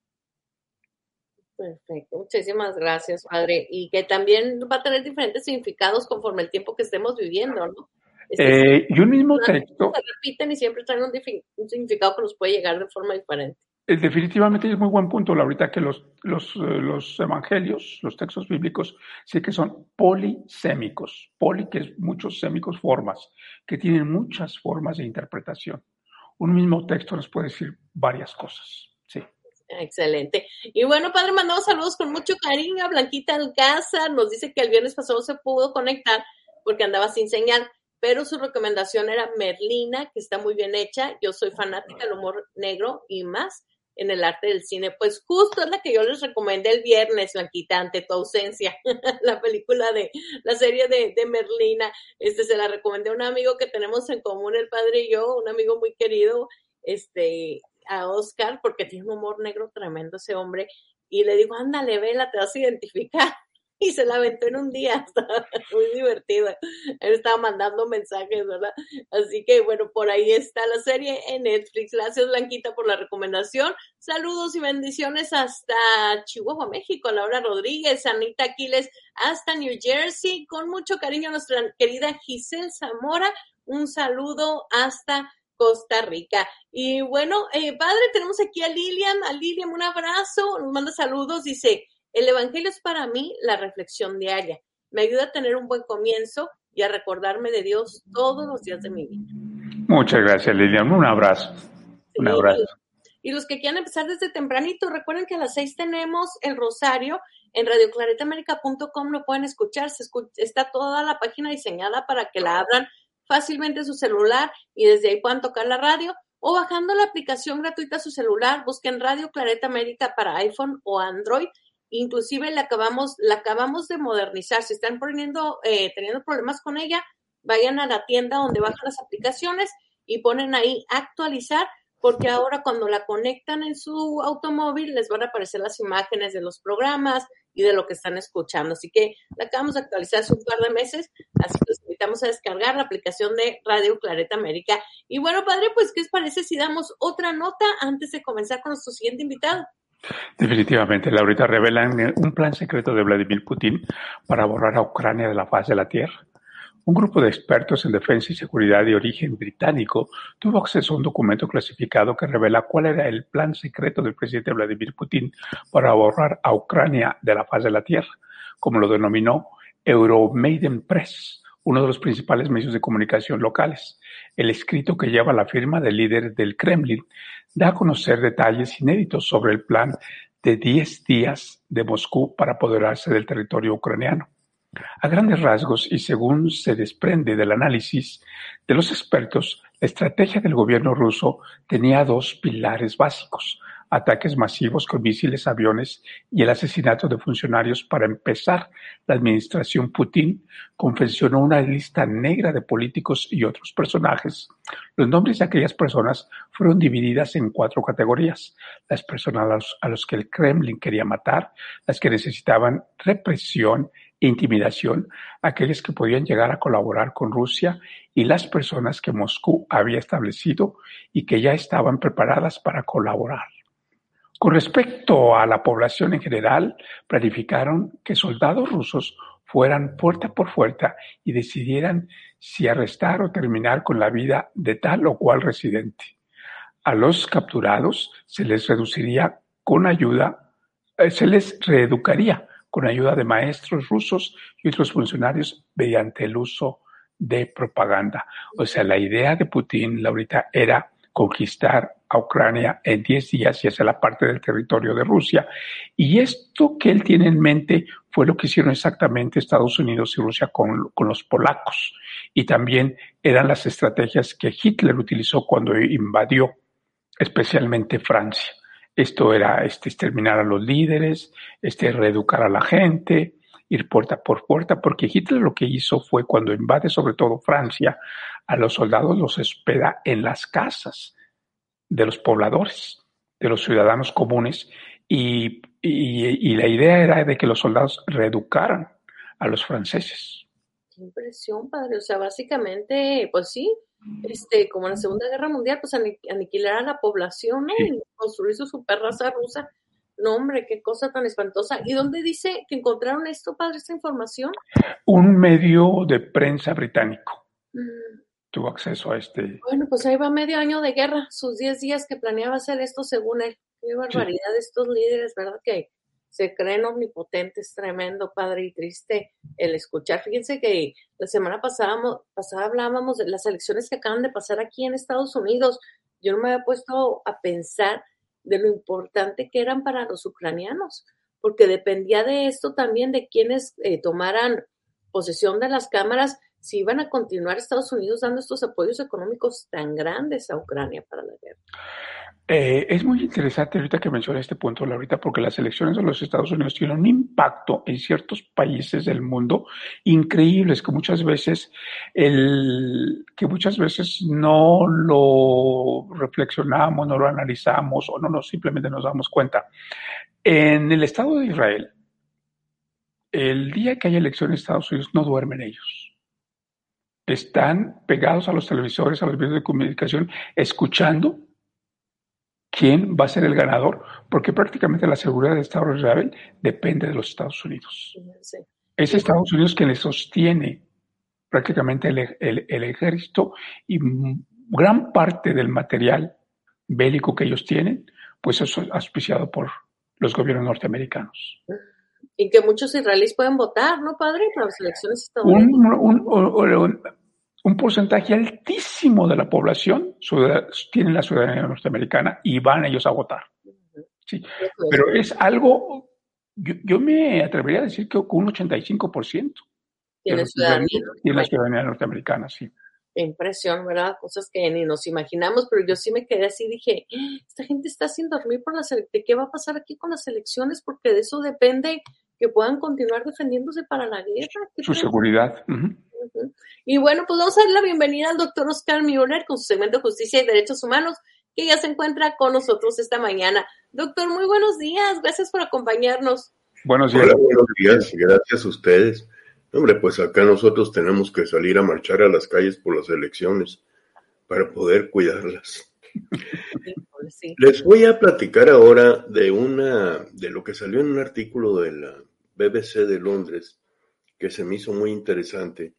Perfecto, muchísimas gracias, padre. Y que también va a tener diferentes significados conforme el tiempo que estemos viviendo, ¿no? Este, eh, y un mismo texto se repiten y siempre traen un, un significado que nos puede llegar de forma diferente. Eh, definitivamente es muy buen punto, Laurita, que los, los, eh, los evangelios, los textos bíblicos, sí que son polisémicos. Poli, que es muchos, sémicos, formas, que tienen muchas formas de interpretación. Un mismo texto nos puede decir varias cosas. Sí. Excelente. Y bueno, padre, mandamos saludos con mucho cariño a Blanquita Alcázar. Nos dice que el viernes pasado se pudo conectar porque andaba sin señal, pero su recomendación era Merlina, que está muy bien hecha. Yo soy fanática del humor negro y más en el arte del cine. Pues justo es la que yo les recomendé el viernes, Blanquita, ante tu ausencia. La película de, la serie de, de Merlina. Este, se la recomendé a un amigo que tenemos en común, el padre y yo, un amigo muy querido, este... a Oscar, porque tiene un humor negro tremendo ese hombre, y le digo, ándale, vela, te vas a identificar, y se la aventó en un día, estaba muy divertido, él estaba mandando mensajes, ¿verdad? Así que, bueno, por ahí está la serie en Netflix. Gracias, Blanquita, por la recomendación. Saludos y bendiciones hasta Chihuahua, México, Laura Rodríguez, Anita Aquiles, hasta New Jersey, con mucho cariño a nuestra querida Giselle Zamora, un saludo hasta Costa Rica. Y bueno, eh, padre, tenemos aquí a Lilian, a Lilian, un abrazo, nos manda saludos, dice, el evangelio es para mí la reflexión diaria, me ayuda a tener un buen comienzo y a recordarme de Dios todos los días de mi vida. Muchas gracias, Lilian, un abrazo, sí, un abrazo. Y los que quieran empezar desde tempranito, recuerden que a las seis tenemos el rosario en radio clareta américa punto com, lo pueden escuchar, se escucha, está toda la página diseñada para que la abran fácilmente en su celular y desde ahí puedan tocar la radio, o bajando la aplicación gratuita a su celular, busquen Radio Clareta América para iPhone o Android. Inclusive la acabamos, la acabamos de modernizar. Si están poniendo, eh, teniendo problemas con ella, vayan a la tienda donde bajan las aplicaciones y ponen ahí actualizar, porque ahora cuando la conectan en su automóvil les van a aparecer las imágenes de los programas y de lo que están escuchando. Así que la acabamos de actualizar hace un par de meses, así que los invitamos a descargar la aplicación de Radio Clareta América. Y bueno, padre, pues, ¿qué les parece si damos otra nota antes de comenzar con nuestro siguiente invitado? Definitivamente, Laurita, revelan un plan secreto de Vladimir Putin para borrar a Ucrania de la faz de la Tierra. Un grupo de expertos en defensa y seguridad de origen británico tuvo acceso a un documento clasificado que revela cuál era el plan secreto del presidente Vladimir Putin para borrar a Ucrania de la faz de la Tierra, como lo denominó Euromaidan Press, uno de los principales medios de comunicación locales. El escrito, que lleva la firma del líder del Kremlin, da a conocer detalles inéditos sobre el plan de diez días de Moscú para apoderarse del territorio ucraniano. A grandes rasgos, y según se desprende del análisis de los expertos, la estrategia del gobierno ruso tenía dos pilares básicos: ataques masivos con misiles, aviones y el asesinato de funcionarios. Para empezar, la administración Putin confeccionó una lista negra de políticos y otros personajes. Los nombres de aquellas personas fueron divididas en cuatro categorías: las personas a los, a los que el Kremlin quería matar, las que necesitaban represión e intimidación, aquellas que podían llegar a colaborar con Rusia, y las personas que Moscú había establecido y que ya estaban preparadas para colaborar. Con respecto a la población en general, planificaron que soldados rusos fueran puerta por puerta y decidieran si arrestar o terminar con la vida de tal o cual residente. A los capturados se les reduciría con ayuda, eh, se les reeducaría con ayuda de maestros rusos y otros funcionarios mediante el uso de propaganda. O sea, la idea de Putin, Laurita, era conquistar a Ucrania en diez días y hacer la parte del territorio de Rusia. Y esto que él tiene en mente fue lo que hicieron exactamente Estados Unidos y Rusia con, con los polacos. Y también eran las estrategias que Hitler utilizó cuando invadió especialmente Francia. Esto era este, exterminar a los líderes, este, reeducar a la gente, ir puerta por puerta, porque Hitler lo que hizo fue, cuando invade sobre todo Francia, a los soldados los hospeda en las casas de los pobladores, de los ciudadanos comunes, y, y, y la idea era de que los soldados reeducaran a los franceses. Qué impresión, padre. O sea, básicamente, pues sí, este, como en la Segunda Guerra Mundial, pues aniquilar a la población, ¿no? Sí. Y construir su super raza rusa. No, hombre, qué cosa tan espantosa. ¿Y dónde dice que encontraron esto, padre, esta información? Un medio de prensa británico mm. tuvo acceso a este. Bueno, pues ahí va medio año de guerra, sus diez días que planeaba hacer esto según él. Qué barbaridad sí. De estos líderes, ¿verdad? Que se creen omnipotentes, tremendo, padre, y triste el escuchar. Fíjense que la semana pasada, pasada hablábamos de las elecciones que acaban de pasar aquí en Estados Unidos. Yo no me había puesto a pensar de lo importante que eran para los ucranianos, porque dependía de esto también, de quienes eh, tomaran posesión de las cámaras, si iban a continuar Estados Unidos dando estos apoyos económicos tan grandes a Ucrania para la guerra. Eh, es muy interesante ahorita que menciona este punto, Laurita, porque las elecciones de los Estados Unidos tienen un impacto en ciertos países del mundo increíbles, que muchas veces el, que muchas veces no lo reflexionamos, no lo analizamos o no nos simplemente nos damos cuenta. En el Estado de Israel, el día que hay elecciones en Estados Unidos no duermen ellos. Están pegados a los televisores, a los medios de comunicación, escuchando quién va a ser el ganador, porque prácticamente la seguridad del Estado de Israel depende de los Estados Unidos. Sí. Es Estados Unidos quien le sostiene prácticamente el, el, el ejército, y gran parte del material bélico que ellos tienen, pues es auspiciado por los gobiernos norteamericanos. Y que muchos israelíes pueden votar, ¿no, padre? Para las elecciones estadounidenses. Un, un, un, un, un porcentaje altísimo de la población tiene la ciudadanía norteamericana y van ellos a votar. Sí. Pero es algo, yo, yo me atrevería a decir que un ochenta y cinco por ciento tiene ciudadanía, tiene la ciudadanía norteamericana, sí. Impresión, ¿verdad? Cosas que ni nos imaginamos, pero yo sí me quedé así, dije, esta gente está sin dormir por las elecciones, ¿qué va a pasar aquí con las elecciones? Porque de eso depende que puedan continuar defendiéndose para la guerra. Su seguridad. Uh-huh. Uh-huh. Y bueno, pues vamos a dar la bienvenida al doctor Oscar Müller con su segmento de Justicia y Derechos Humanos, que ya se encuentra con nosotros esta mañana. Doctor, muy buenos días, gracias por acompañarnos. Buenos días. Hola, buenos días, gracias a ustedes. Hombre, pues acá nosotros tenemos que salir a marchar a las calles por las elecciones para poder cuidarlas. Sí. Les voy a platicar ahora de una, de lo que salió en un artículo de la B B C de Londres, que se me hizo muy interesante,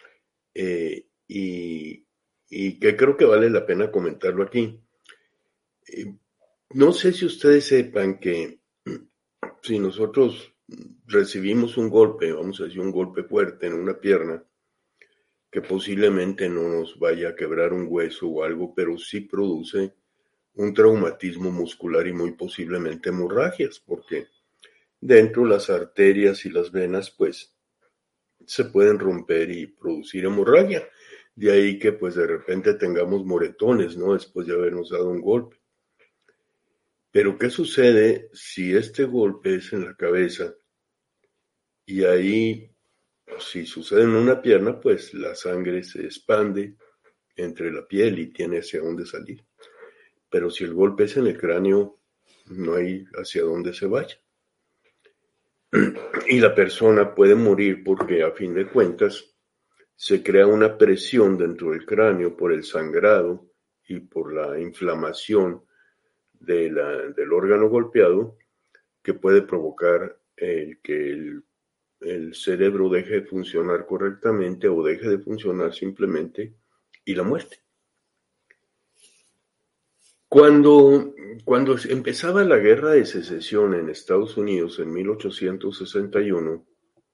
eh, y, y que creo que vale la pena comentarlo aquí. Eh, no sé si ustedes sepan que si nosotros recibimos un golpe, vamos a decir un golpe fuerte en una pierna, que posiblemente no nos vaya a quebrar un hueso o algo, pero sí produce un traumatismo muscular y muy posiblemente hemorragias, porque dentro las arterias y las venas pues se pueden romper y producir hemorragia. De ahí que pues de repente tengamos moretones, ¿no? Después de habernos dado un golpe. Pero ¿qué sucede si este golpe es en la cabeza? Y ahí, si sucede en una pierna, pues la sangre se expande entre la piel y tiene hacia dónde salir. Pero si el golpe es en el cráneo, no hay hacia dónde se vaya. Y la persona puede morir porque a fin de cuentas se crea una presión dentro del cráneo por el sangrado y por la inflamación de la, del órgano golpeado, que puede provocar el que el, el cerebro deje de funcionar correctamente o deje de funcionar simplemente y la muerte. Cuando, cuando empezaba la guerra de secesión en Estados Unidos en mil ochocientos sesenta y uno,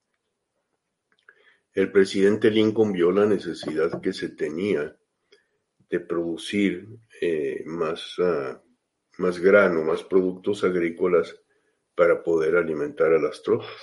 el presidente Lincoln vio la necesidad que se tenía de producir eh, más, uh, más grano, más productos agrícolas para poder alimentar a las tropas.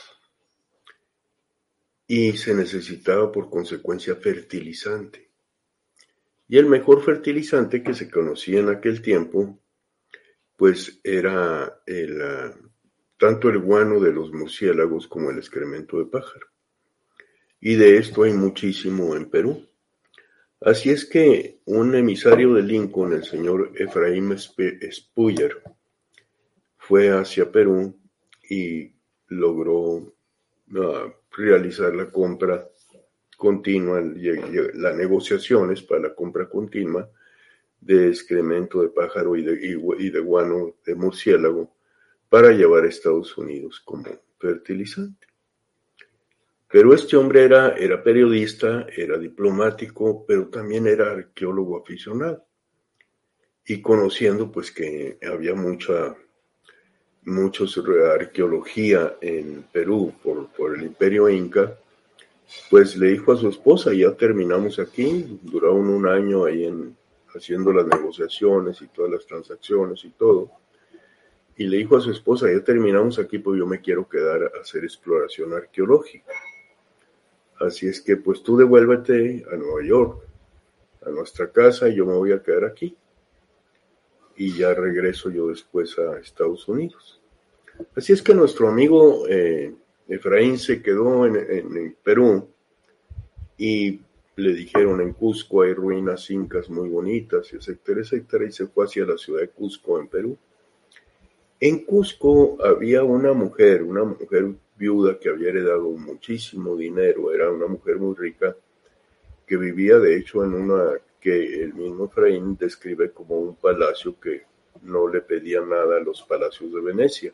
Y se necesitaba por consecuencia fertilizante. Y el mejor fertilizante que se conocía en aquel tiempo, pues era el, uh, tanto el guano de los murciélagos como el excremento de pájaro. Y de esto hay muchísimo en Perú. Así es que un emisario de Lincoln, el señor Efraín Spuyer, fue hacia Perú y logró uh, realizar la compra continua, las negociaciones para la compra continua de excremento de pájaro y de, y, y de guano de murciélago para llevar a Estados Unidos como fertilizante. Pero este hombre era, era periodista, era diplomático, pero también era arqueólogo aficionado. Y conociendo pues que había mucha, mucha arqueología en Perú por, por el Imperio Inca, pues le dijo a su esposa, ya terminamos aquí, duraron un año ahí en, haciendo las negociaciones y todas las transacciones y todo. Y le dijo a su esposa, ya terminamos aquí, pues yo me quiero quedar a hacer exploración arqueológica. Así es que pues tú devuélvete a Nueva York, a nuestra casa, y yo me voy a quedar aquí. Y ya regreso yo después a Estados Unidos. Así es que nuestro amigo eh, Efraín se quedó en, en, en Perú y le dijeron en Cusco hay ruinas incas muy bonitas, etcétera, etcétera, y se fue hacia la ciudad de Cusco en Perú. En Cusco había una mujer, una mujer viuda que había heredado muchísimo dinero, era una mujer muy rica, que vivía de hecho en una que el mismo Efraín describe como un palacio que no le pedía nada a los palacios de Venecia.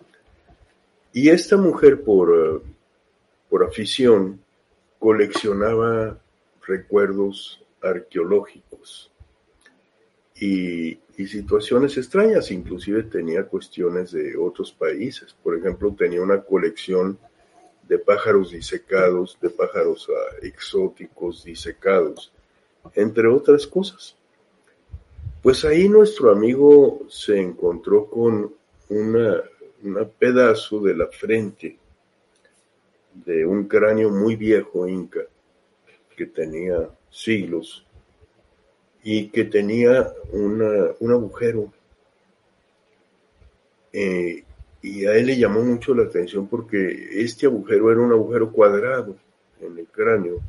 Y esta mujer por, uh, por afición coleccionaba recuerdos arqueológicos y, y situaciones extrañas, inclusive tenía cuestiones de otros países. Por ejemplo, tenía una colección de pájaros disecados, de pájaros uh, exóticos disecados, entre otras cosas. Pues ahí nuestro amigo se encontró con una, una pedazo de la frente de un cráneo muy viejo inca que tenía siglos y que tenía una, un agujero eh, y a él le llamó mucho la atención porque este agujero era un agujero cuadrado en el cráneo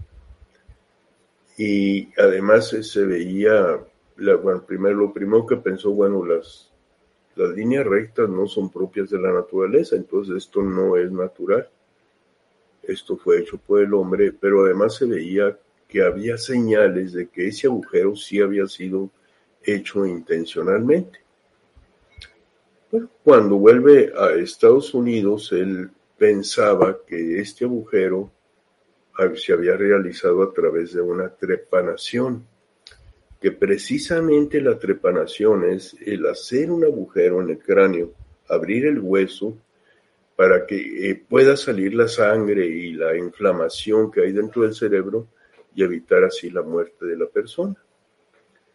y además se veía la, bueno, primero, lo primero que pensó, bueno, las, las líneas rectas no son propias de la naturaleza, entonces esto no es natural. Esto fue hecho por el hombre, pero además se veía que había señales de que ese agujero sí había sido hecho intencionalmente. Bueno, cuando vuelve a Estados Unidos, él pensaba que este agujero se había realizado a través de una trepanación, que precisamente la trepanación es el hacer un agujero en el cráneo, abrir el hueso, para que eh, pueda salir la sangre y la inflamación que hay dentro del cerebro y evitar así la muerte de la persona.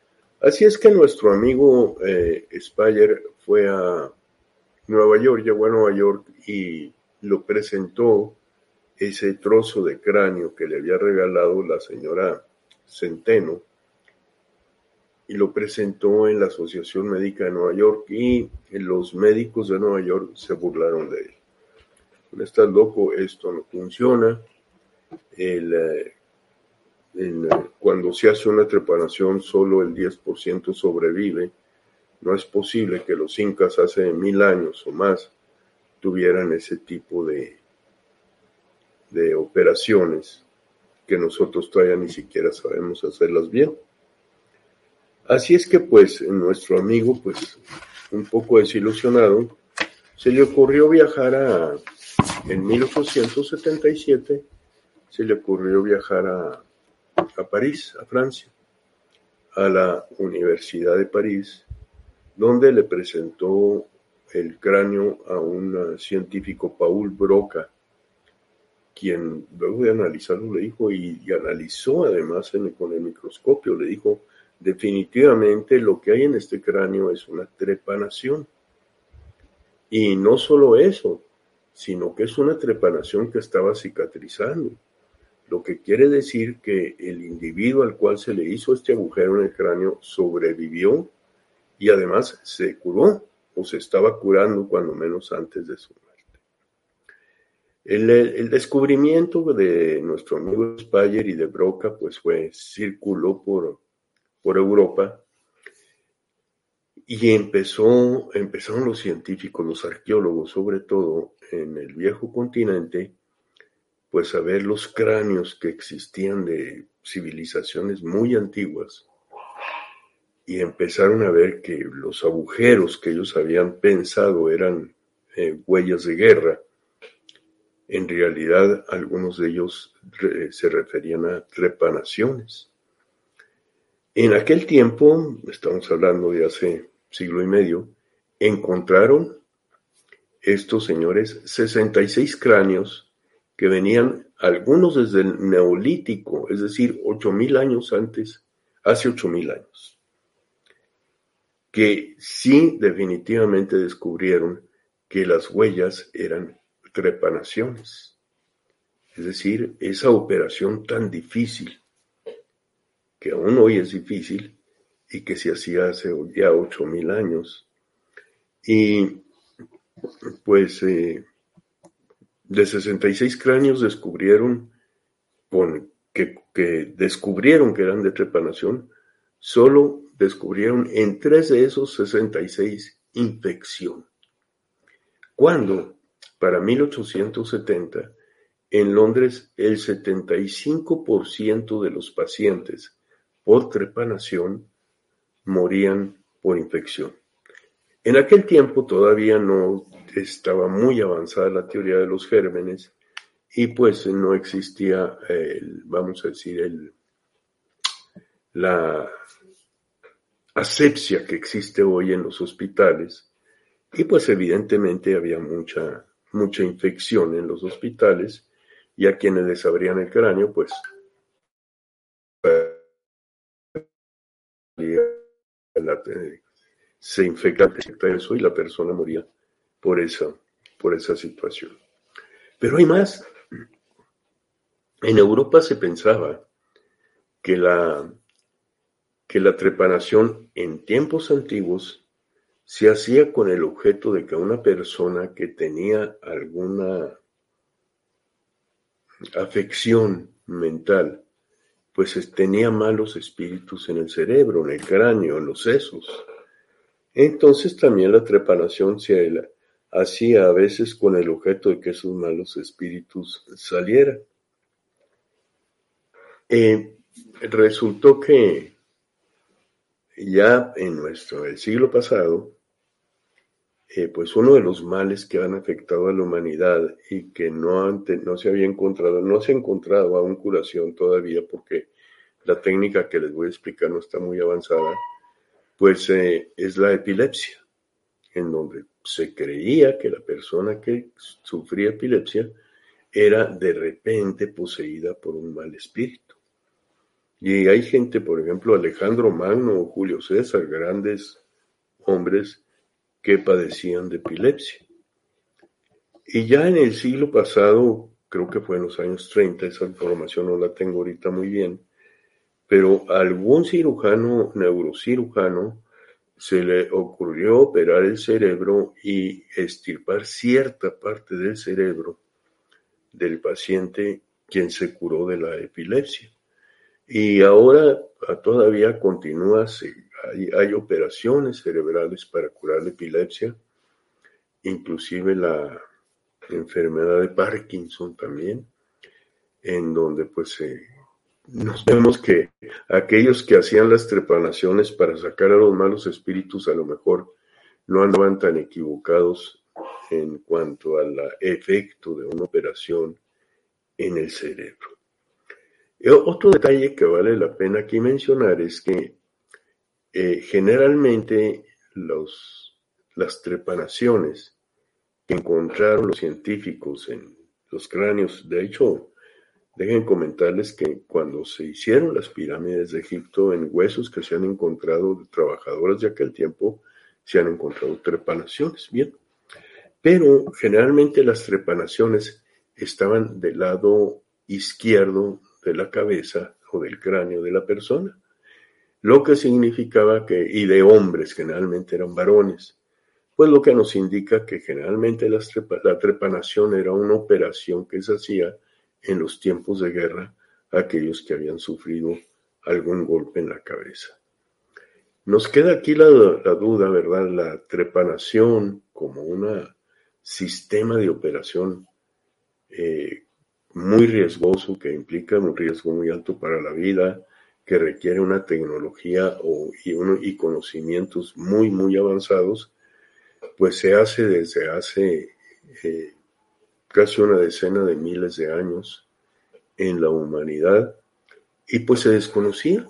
Así es que nuestro amigo eh, Speyer fue a Nueva York, llegó a Nueva York y lo presentó ese trozo de cráneo que le había regalado la señora Centeno, y lo presentó en la Asociación Médica de Nueva York, y los médicos de Nueva York se burlaron de él. Estás loco, esto no funciona. El, el, cuando se hace una trepanación, solo el diez por ciento sobrevive. No es posible que los incas hace mil años o más tuvieran ese tipo de, de operaciones que nosotros todavía ni siquiera sabemos hacerlas bien. Así es que pues nuestro amigo, pues un poco desilusionado, se le ocurrió viajar a, en mil ochocientos setenta y siete, se le ocurrió viajar a, a París, a Francia, a la Universidad de París, donde le presentó el cráneo a un científico, Paul Broca, quien luego de analizarlo le dijo, y, y analizó además en, con el microscopio, le dijo, definitivamente lo que hay en este cráneo es una trepanación. Y no solo eso, sino que es una trepanación que estaba cicatrizando, lo que quiere decir que el individuo al cual se le hizo este agujero en el cráneo sobrevivió y además se curó, o se estaba curando cuando menos antes de su muerte. El, el descubrimiento de nuestro amigo Speyer y de Broca pues fue, circuló por, por Europa, y empezó, empezaron los científicos, los arqueólogos, sobre todo en el viejo continente, pues a ver los cráneos que existían de civilizaciones muy antiguas, y empezaron a ver que los agujeros que ellos habían pensado eran eh, huellas de guerra. En realidad, algunos de ellos re, se referían a trepanaciones. En aquel tiempo, estamos hablando de hace siglo y medio, encontraron estos señores sesenta y seis cráneos que venían, algunos desde el Neolítico, es decir, ocho mil años antes, hace ocho mil años, que sí definitivamente descubrieron que las huellas eran trepanaciones. Es decir, esa operación tan difícil, que aún hoy es difícil, y que se hacía hace ya ocho mil años. Y pues eh, de sesenta y seis cráneos descubrieron con, que, que descubrieron que eran de trepanación, solo descubrieron en tres de esos sesenta y seis infección. Cuando, para mil ochocientos setenta, en Londres el setenta y cinco por ciento de los pacientes por trepanación morían por infección. En aquel tiempo todavía no estaba muy avanzada la teoría de los gérmenes y pues no existía, el, vamos a decir, el, la asepsia que existe hoy en los hospitales, y pues evidentemente había mucha, mucha infección en los hospitales, y a quienes les abrían el cráneo pues se infecta eso y la persona moría por esa, por esa situación. Pero hay más. En Europa se pensaba que la, que la trepanación en tiempos antiguos se hacía con el objeto de que una persona que tenía alguna afección mental, pues tenía malos espíritus en el cerebro, en el cráneo, en los sesos. Entonces también la trepanación se hacía a veces con el objeto de que esos malos espíritus salieran. Eh, resultó que ya en nuestro el siglo pasado, eh, pues uno de los males que han afectado a la humanidad y que no, han, no se había encontrado, no se ha encontrado aún curación todavía porque la técnica que les voy a explicar no está muy avanzada, pues eh, es la epilepsia, en donde se creía que la persona que sufría epilepsia era de repente poseída por un mal espíritu. Y hay gente, por ejemplo, Alejandro Magno o Julio César, grandes hombres que padecían de epilepsia. Y ya en el siglo pasado, creo que fue en los años treinta, esa información no la tengo ahorita muy bien, pero a algún cirujano, neurocirujano, se le ocurrió operar el cerebro y extirpar cierta parte del cerebro del paciente quien se curó de la epilepsia. Y ahora todavía continúa, hay, hay operaciones cerebrales para curar la epilepsia, inclusive la enfermedad de Parkinson también, en donde pues eh, nos vemos que aquellos que hacían las trepanaciones para sacar a los malos espíritus a lo mejor no andaban tan equivocados en cuanto al efecto de una operación en el cerebro. Otro detalle que vale la pena aquí mencionar es que eh, generalmente los, las trepanaciones que encontraron los científicos en los cráneos, de hecho, dejen comentarles que cuando se hicieron las pirámides de Egipto, en huesos que se han encontrado de trabajadores de aquel tiempo, se han encontrado trepanaciones, bien. Pero generalmente las trepanaciones estaban del lado izquierdo de la cabeza o del cráneo de la persona, lo que significaba que, y de hombres, generalmente eran varones, pues lo que nos indica que generalmente las trepa, la trepanación era una operación que se hacía en los tiempos de guerra a aquellos que habían sufrido algún golpe en la cabeza. Nos queda aquí la, la duda, ¿verdad? La trepanación como un sistema de operación eh, muy riesgoso, que implica un riesgo muy alto para la vida, que requiere una tecnología o, y, uno, y conocimientos muy, muy avanzados, pues se hace desde hace eh, casi una decena de miles de años en la humanidad, y pues se desconocía.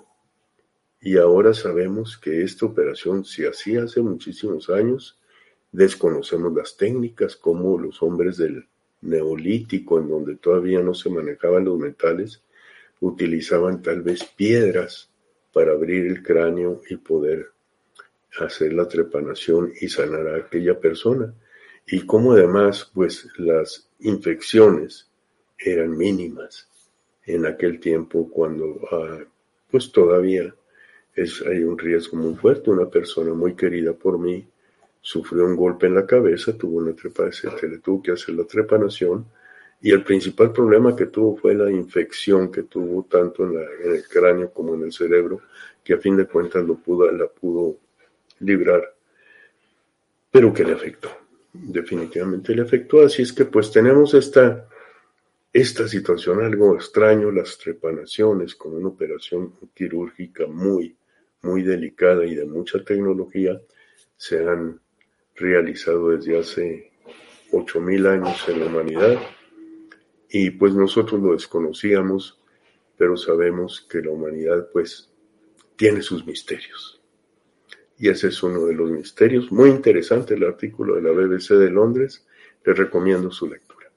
Y ahora sabemos que esta operación se hacía hace muchísimos años. Desconocemos las técnicas, como los hombres del Neolítico, en donde todavía no se manejaban los metales, utilizaban tal vez piedras para abrir el cráneo y poder hacer la trepanación y sanar a aquella persona. Y como además, pues las infecciones eran mínimas en aquel tiempo, cuando uh, pues todavía es, hay un riesgo muy fuerte. Una persona muy querida por mí sufrió un golpe en la cabeza, tuvo una trepanación, se le tuvo que hacer la trepanación, y el principal problema que tuvo fue la infección que tuvo tanto en, la, en el cráneo como en el cerebro, que a fin de cuentas lo pudo, la pudo librar, pero que le afectó, definitivamente le afectó. Así es que pues tenemos esta, esta situación algo extraño, las trepanaciones con una operación quirúrgica muy, muy delicada y de mucha tecnología, se han realizado desde hace ocho mil años en la humanidad, y pues nosotros lo desconocíamos, pero sabemos que la humanidad pues tiene sus misterios. Y ese es uno de los misterios. Muy interesante el artículo de la B B C de Londres. Les recomiendo su lectura.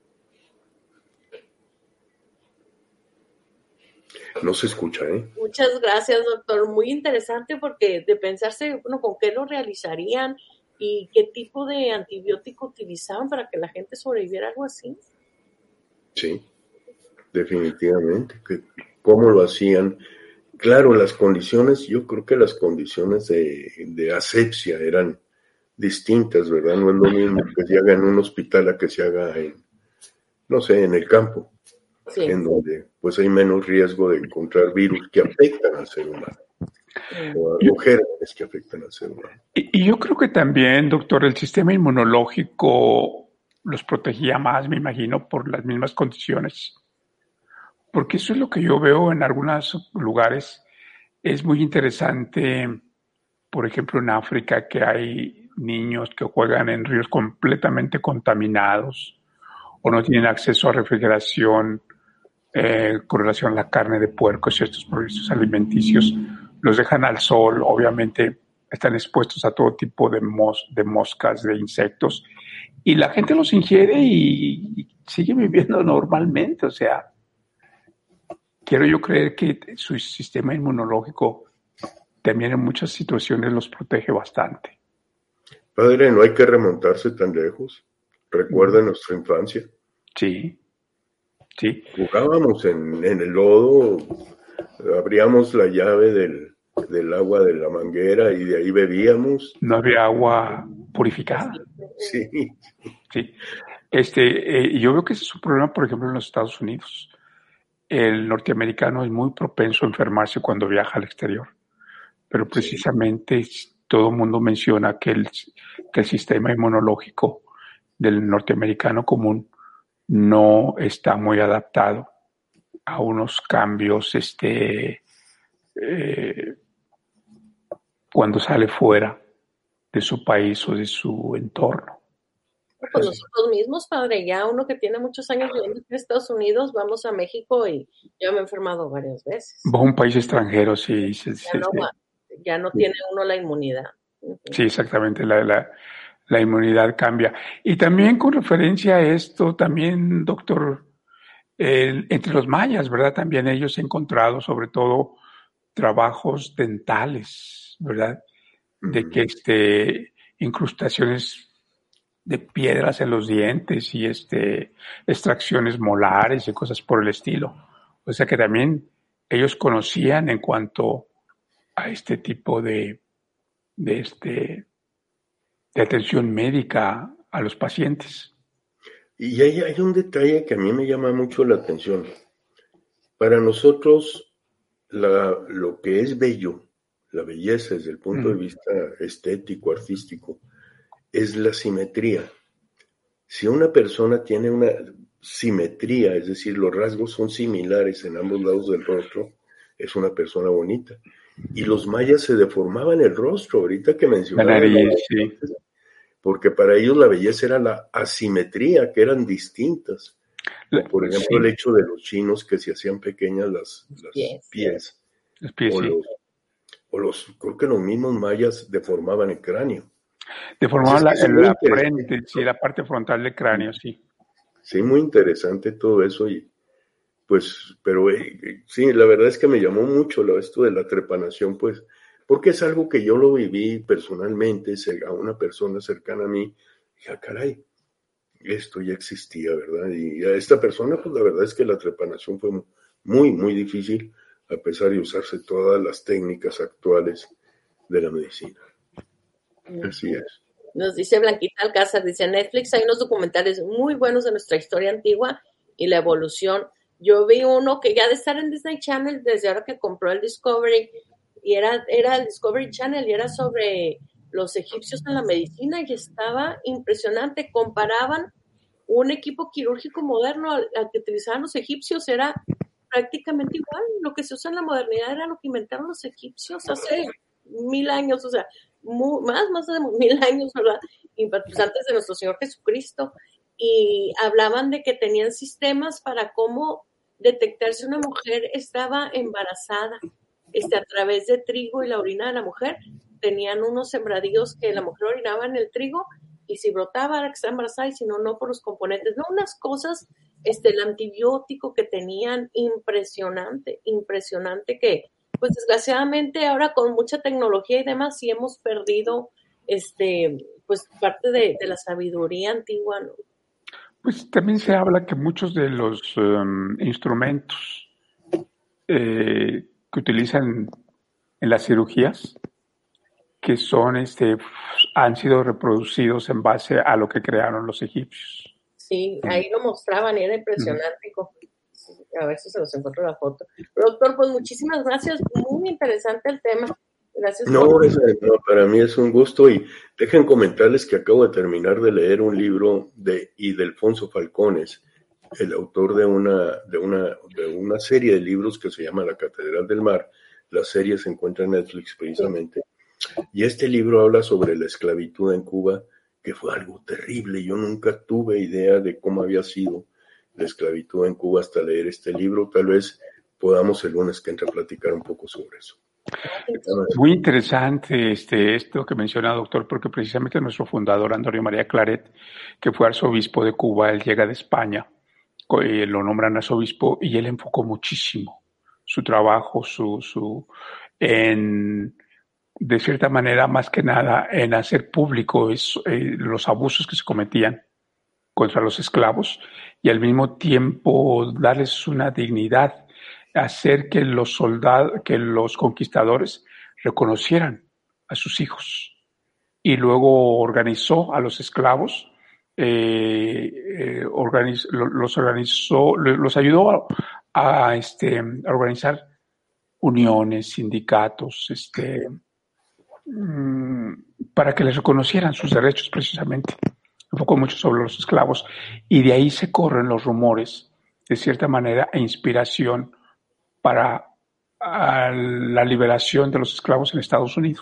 No se escucha, ¿eh? Muchas gracias, doctor. Muy interesante, porque de pensarse, bueno, ¿con qué lo realizarían? ¿Y qué tipo de antibiótico utilizaban para que la gente sobreviviera a algo así? Sí, definitivamente. ¿Cómo lo hacían? Claro, las condiciones, yo creo que las condiciones de, de asepsia eran distintas, ¿verdad? No es lo mismo que se haga en un hospital a que se haga en, no sé, en el campo, sí, en donde pues hay menos riesgo de encontrar virus que afectan al ser humano, o, o gérmenes que afectan al ser humano. Y, y yo creo que también, doctor, el sistema inmunológico los protegía más, me imagino, por las mismas condiciones. Porque eso es lo que yo veo en algunos lugares. Es muy interesante, por ejemplo, en África, que hay niños que juegan en ríos completamente contaminados o no tienen acceso a refrigeración eh, con relación a la carne de puercos y estos productos alimenticios. Los dejan al sol, obviamente están expuestos a todo tipo de, mos- de moscas, de insectos, y la gente los ingiere y, y sigue viviendo normalmente, o sea... quiero yo creer que su sistema inmunológico también en muchas situaciones los protege bastante. Padre, no hay que remontarse tan lejos. Recuerda mm. nuestra infancia. Sí, sí. Jugábamos en, en el lodo, abríamos la llave del, del agua de la manguera y de ahí bebíamos. No había agua purificada. Sí. Sí. Este, eh, yo veo que ese es un problema, por ejemplo, en los Estados Unidos. El norteamericano es muy propenso a enfermarse cuando viaja al exterior, pero precisamente sí. Todo el mundo menciona que el, que el sistema inmunológico del norteamericano común no está muy adaptado a unos cambios este, eh, cuando sale fuera de su país o de su entorno. Pues nosotros mismos, padre, ya uno que tiene muchos años viviendo en Estados Unidos, vamos a México y yo me he enfermado varias veces. Va a un país extranjero, sí. sí, ya, sí, no, sí. ya no tiene uno la inmunidad. Sí, exactamente, la, la, la inmunidad cambia. Y también con referencia a esto, también, doctor, eh, entre los mayas, ¿verdad? También ellos han encontrado sobre todo trabajos dentales, ¿verdad? De que este, incrustaciones de piedras en los dientes y este, extracciones molares y cosas por el estilo. O sea que también ellos conocían en cuanto a este tipo de, de, este, de atención médica a los pacientes. Y hay, hay un detalle que a mí me llama mucho la atención. Para nosotros, la, lo que es bello, la belleza desde el punto mm. de vista estético, artístico, es la simetría. Si una persona tiene una simetría, es decir, los rasgos son similares en ambos lados del rostro, es una persona bonita. Y los mayas se deformaban el rostro, ahorita que mencionaban. La nariz, sí. Porque para ellos la belleza era la asimetría, que eran distintas. La, por ejemplo, sí. el hecho de los chinos que se hacían pequeñas las, las pies. pies. Los pies, o, sí. los, o los, creo que los mismos mayas deformaban el cráneo. Deformaban la, la frente, sí, la parte frontal del cráneo, sí. Sí, muy interesante todo eso. Y pues, pero eh, sí, la verdad es que me llamó mucho lo, esto de la trepanación, pues, porque es algo que yo lo viví personalmente a una persona cercana a mí. Dije, ah, caray, esto ya existía, ¿verdad? Y a esta persona, pues la verdad es que la trepanación fue muy, muy difícil, a pesar de usarse todas las técnicas actuales de la medicina. Así es. Nos dice Blanquita Alcázar, dice Netflix, hay unos documentales muy buenos de nuestra historia antigua y la evolución. Yo vi uno que ya de estar en Disney Channel desde ahora que compró el Discovery, y era, era el Discovery Channel y era sobre los egipcios en la medicina y estaba impresionante. Comparaban un equipo quirúrgico moderno al, al que utilizaban los egipcios, era prácticamente igual. Lo que se usa en la modernidad era lo que inventaron los egipcios hace mil años, o sea, muy, más, más de mil años, ¿verdad? Pues antes de nuestro Señor Jesucristo. Y hablaban de que tenían sistemas para cómo detectar si una mujer estaba embarazada, este, a través de trigo y la orina de la mujer. Tenían unos sembradíos que la mujer orinaba en el trigo y si brotaba era que estaba embarazada y si no, no por los componentes. No, unas cosas, este, el antibiótico que tenían, impresionante, impresionante que, pues desgraciadamente ahora con mucha tecnología y demás sí hemos perdido, este, pues parte de, de la sabiduría antigua, ¿no? Pues también se habla que muchos de los um, instrumentos eh, que utilizan en las cirugías, que son, este, han sido reproducidos en base a lo que crearon los egipcios. Sí, ahí lo mostraban y era impresionante. Mm. A ver si se los encuentro la foto. Pero, doctor, pues muchísimas gracias, muy interesante el tema. Gracias. No, por... es, no, para mí es un gusto y dejen comentarles que acabo de terminar de leer un libro de Ildefonso Falcones, el autor de una, de una, de una serie de libros que se llama La Catedral del Mar. La serie se encuentra en Netflix precisamente. Sí. Y este libro habla sobre la esclavitud en Cuba, que fue algo terrible. Yo nunca tuve idea de cómo había sido la esclavitud en Cuba hasta leer este libro. Tal vez podamos el lunes que entra a platicar un poco sobre eso. Muy interesante este, esto que menciona, doctor, porque precisamente nuestro fundador, Antonio María Claret, que fue arzobispo de Cuba, él llega de España, lo nombran arzobispo y él enfocó muchísimo su trabajo, su, su, en, de cierta manera, más que nada, en hacer público es, eh, los abusos que se cometían contra los esclavos y al mismo tiempo darles una dignidad, hacer que los soldados, que los conquistadores reconocieran a sus hijos. Y luego organizó a los esclavos, eh, eh, organiz, los organizó, los ayudó a, a, este, a organizar uniones, sindicatos, este, mmm, para que les reconocieran sus derechos precisamente. Enfocó mucho sobre los esclavos y de ahí se corren los rumores, de cierta manera, e inspiración para a la liberación de los esclavos en Estados Unidos.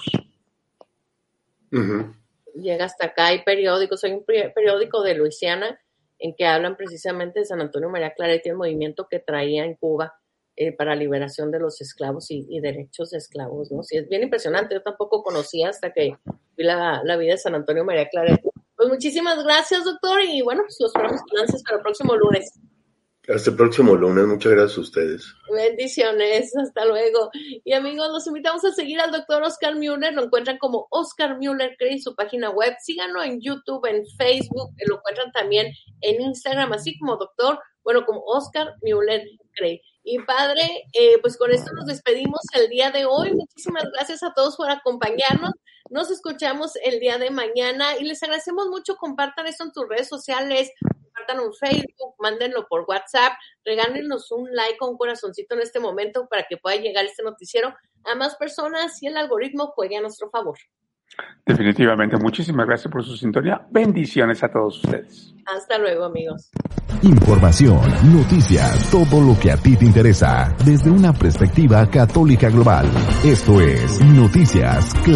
Uh-huh. Llega hasta acá, hay periódicos, hay un periódico de Luisiana en que hablan precisamente de San Antonio María Claret y el movimiento que traía en Cuba eh, para liberación de los esclavos y, y derechos de esclavos, ¿no? Sí, es bien impresionante, yo tampoco conocía hasta que vi la, la vida de San Antonio María Claret. Pues muchísimas gracias, doctor, y bueno, pues los esperamos lances para el próximo lunes. Hasta el próximo lunes, muchas gracias a ustedes. Bendiciones, hasta luego. Y amigos, los invitamos a seguir al doctor Oscar Müller, lo encuentran como Oscar Müller Cree, su página web, síganlo en YouTube, en Facebook, lo encuentran también en Instagram, así como doctor, bueno, como Oscar Müller Cree. Y padre, eh, pues con esto nos despedimos el día de hoy, muchísimas gracias a todos por acompañarnos, nos escuchamos el día de mañana y les agradecemos mucho, compartan esto en tus redes sociales, compartan en Facebook, mándenlo por WhatsApp, regálenos un like o un corazoncito en este momento para que pueda llegar este noticiero a más personas y el algoritmo juegue a nuestro favor. Definitivamente, muchísimas gracias por su sintonía. Bendiciones a todos ustedes. Hasta luego, amigos. Información, noticias, todo lo que a ti te interesa, desde una perspectiva católica global. Esto es Noticias